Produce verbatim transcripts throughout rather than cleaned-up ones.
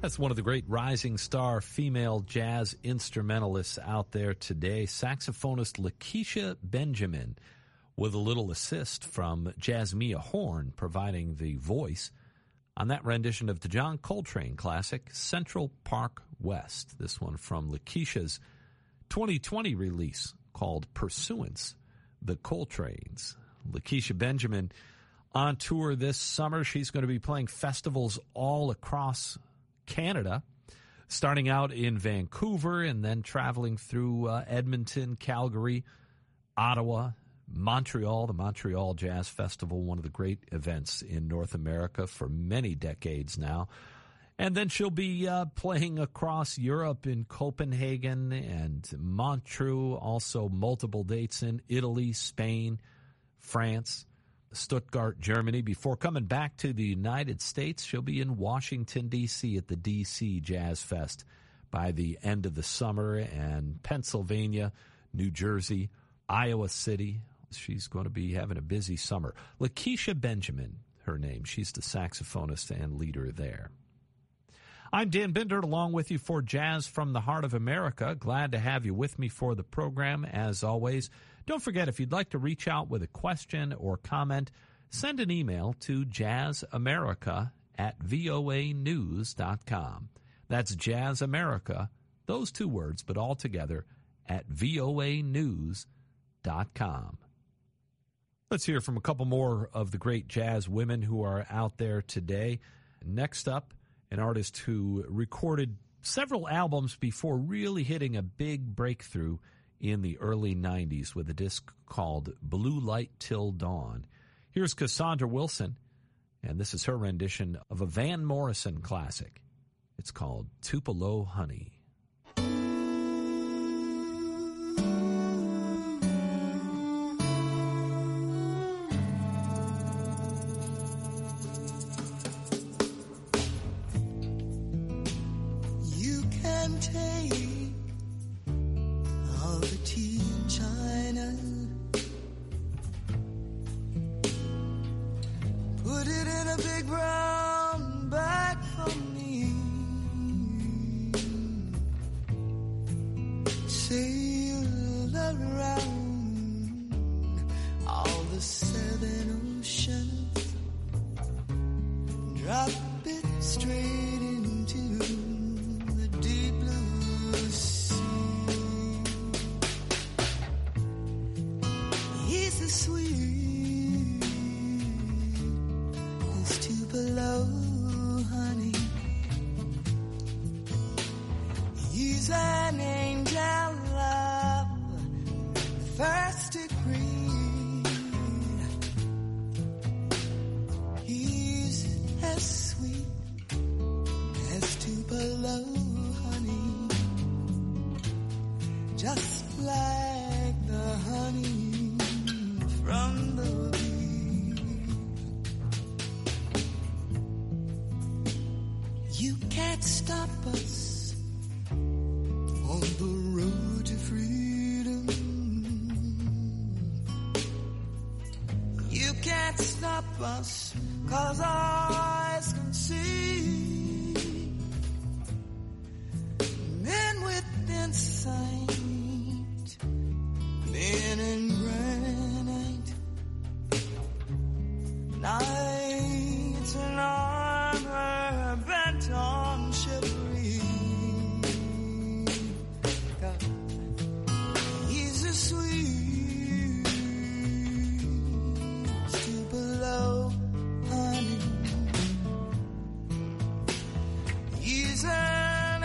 That's one of the great rising star female jazz instrumentalists out there today, saxophonist Lakecia Benjamin, with a little assist from Jasmia Horn providing the voice on that rendition of the John Coltrane classic, Central Park West. This one from Lakecia's twenty twenty release called Pursuance, The Coltranes. Lakecia Benjamin on tour this summer. She's going to be playing festivals all across Canada, starting out in Vancouver and then traveling through uh, Edmonton, Calgary, Ottawa, Montreal, the Montreal Jazz Festival, one of the great events in North America for many decades now. And then she'll be uh, playing across Europe in Copenhagen and Montreux, also multiple dates in Italy, Spain, France, Stuttgart, Germany. Before coming back to the United States, she'll be in Washington, D C at the D C Jazz Fest by the end of the summer, and Pennsylvania, New Jersey, Iowa City. She's going to be having a busy summer. Lakecia Benjamin, her name. She's the saxophonist and leader there. I'm Dan Bindert, along with you for Jazz from the Heart of America. Glad to have you with me for the program, as always. Don't forget, if you'd like to reach out with a question or comment, send an email to jazzamerica at voa news dot com. That's Jazz America, those two words, but all together, at voa news dot com. Let's hear from a couple more of the great jazz women who are out there today. Next up, an artist who recorded several albums before really hitting a big breakthrough in the early nineties with a disc called Blue Light Till Dawn. Here's Cassandra Wilson, and this is her rendition of a Van Morrison classic. It's called Tupelo Honey.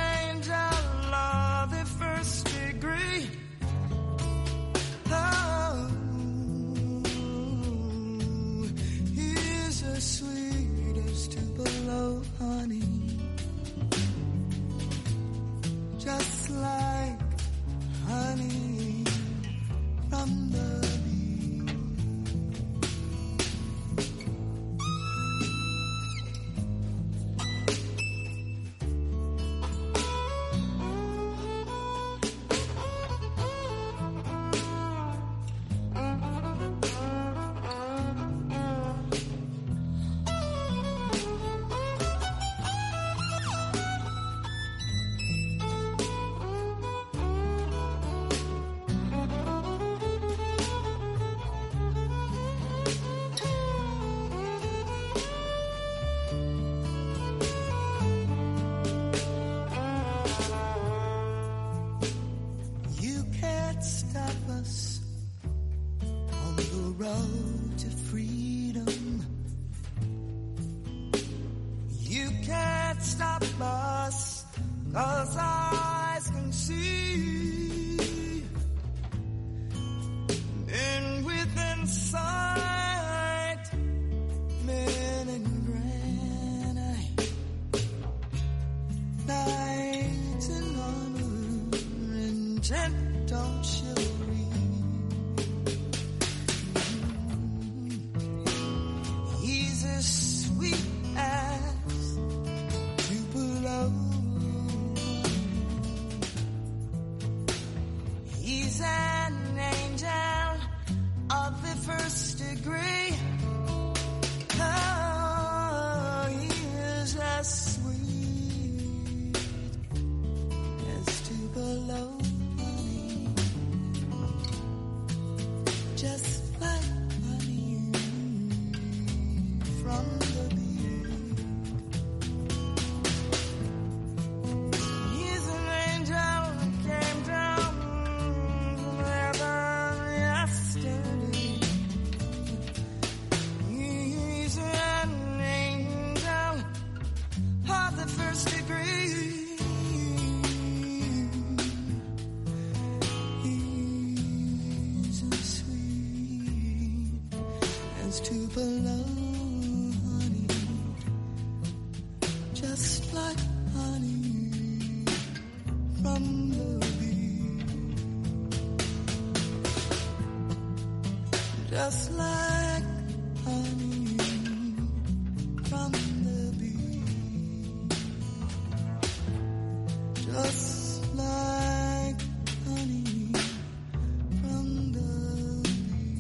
An angel of the first degree. Oh, road to freedom. You can't stop us, 'cause our eyes can see. And within sight, men in granite, knights in armor and gentle chivalry. He's as sweet as Tupelo. He's an angel of the first degree. Oh, he is as sweet as Tupelo honey, just like honey from the bee. He's an angel who came down from heaven yesterday. He's an angel of the first degree. He's as sweet as Tupelo honey, just like honey from the bee, just like honey from the bee, just like honey from the bee.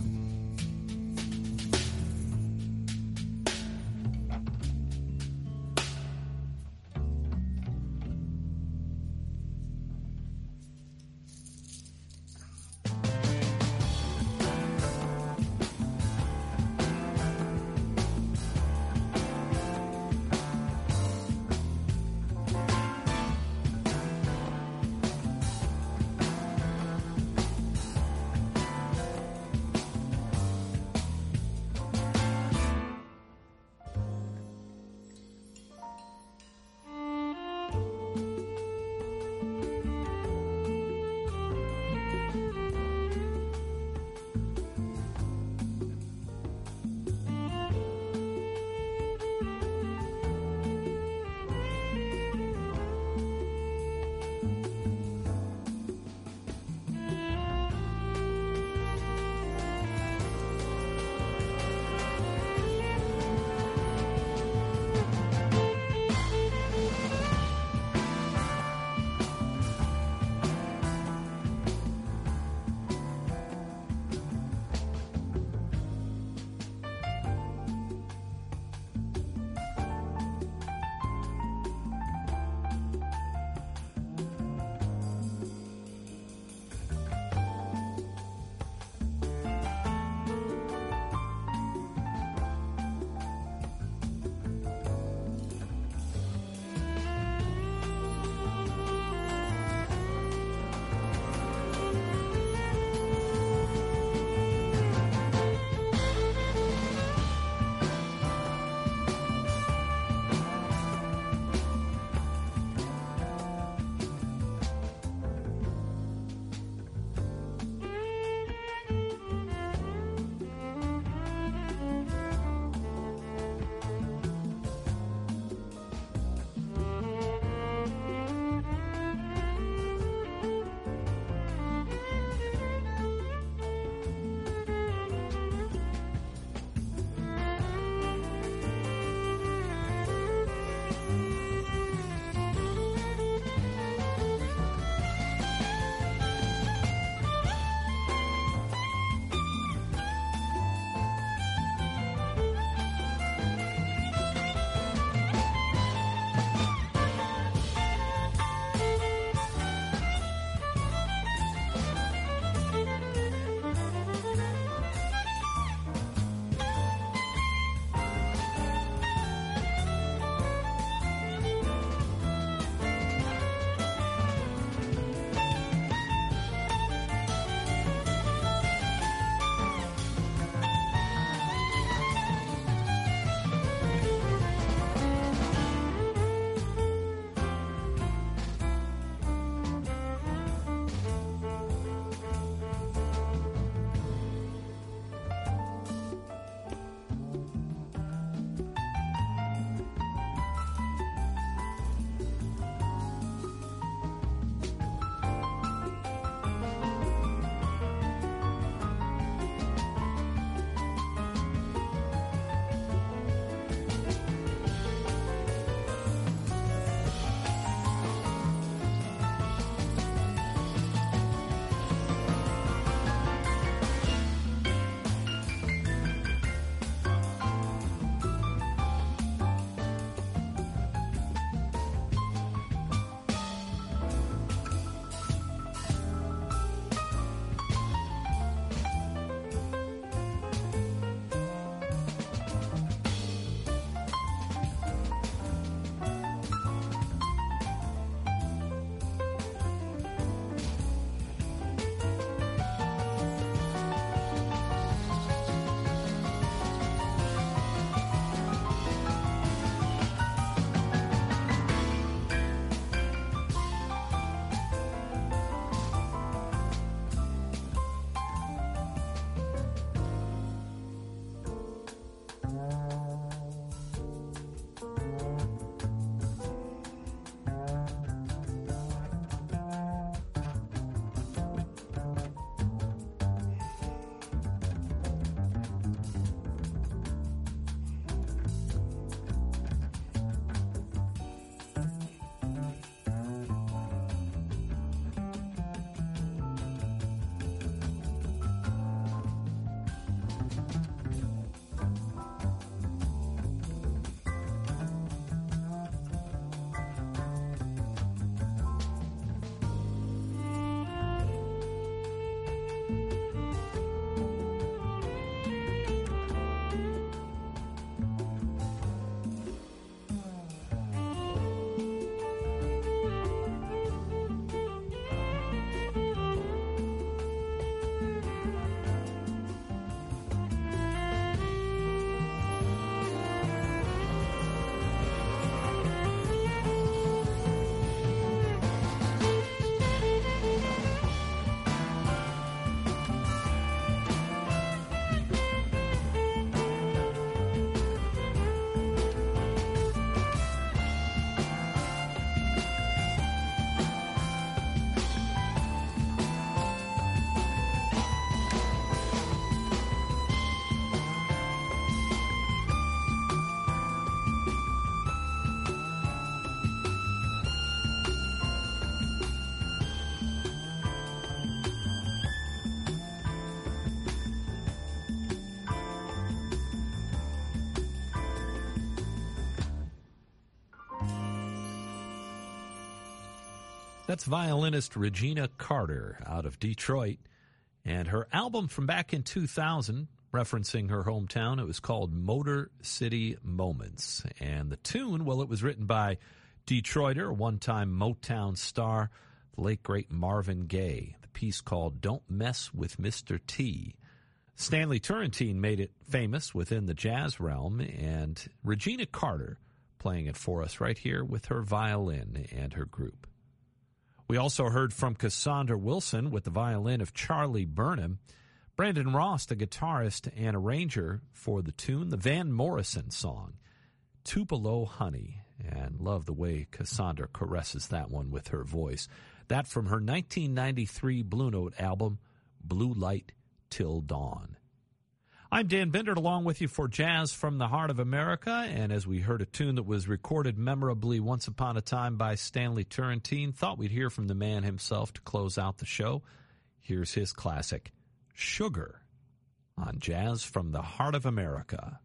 That's violinist Regina Carter out of Detroit. And her album from back in two thousand, referencing her hometown, it was called Motor City Moments. And the tune, well, it was written by Detroiter, one-time Motown star, the late great Marvin Gaye. The piece called Don't Mess with Mister T. Stanley Turrentine made it famous within the jazz realm, and Regina Carter playing it for us right here with her violin and her group. We also heard from Cassandra Wilson with the violin of Charlie Burnham, Brandon Ross, the guitarist and arranger for the tune, the Van Morrison song, Tupelo Honey, and love the way Cassandra caresses that one with her voice. That from her nineteen ninety-three Blue Note album, Blue Light Till Dawn. I'm Dan Bindert along with you for Jazz from the Heart of America, and as we heard a tune that was recorded memorably once upon a time by Stanley Turrentine, thought we'd hear from the man himself to close out the show. Here's his classic, Sugar, on Jazz from the Heart of America.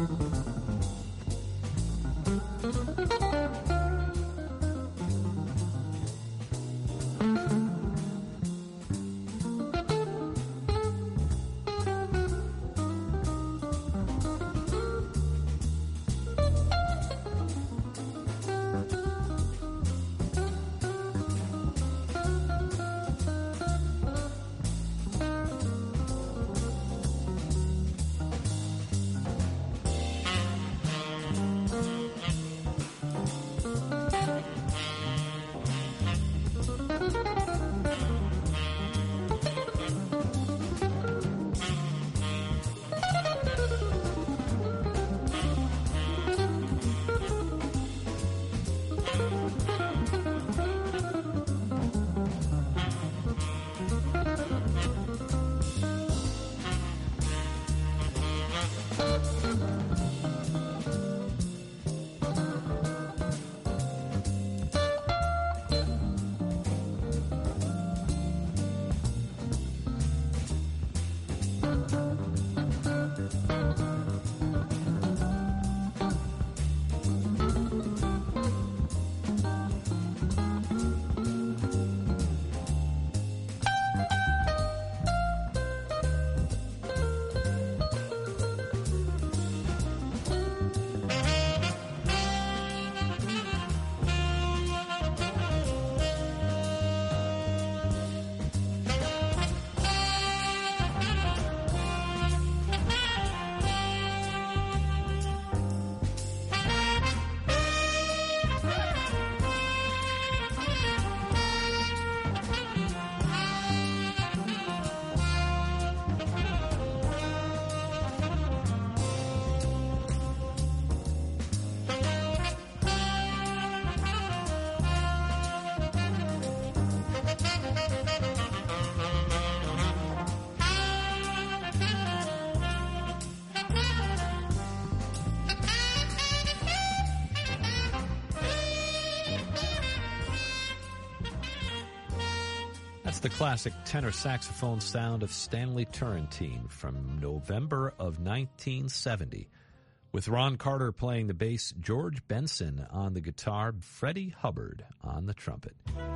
The classic tenor saxophone sound of Stanley Turrentine from November of nineteen seventy. With Ron Carter playing the bass, George Benson on the guitar, Freddie Hubbard on the trumpet.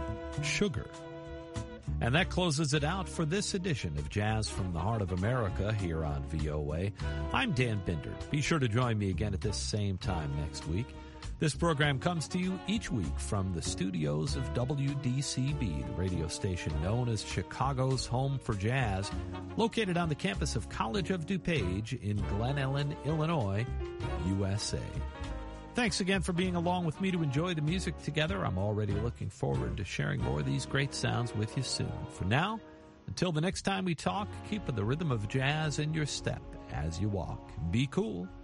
Sugar. And that closes it out for this edition of Jazz from the Heart of America here on V O A. I'm Dan Binder. Be sure to join me again at this same time next week. This program comes to you each week from the studios of W D C B, the radio station known as Chicago's Home for Jazz, located on the campus of College of DuPage in Glen Ellen, Illinois, U S A. Thanks again for being along with me to enjoy the music together. I'm already looking forward to sharing more of these great sounds with you soon. For now, until the next time we talk, keep the rhythm of jazz in your step as you walk. Be cool.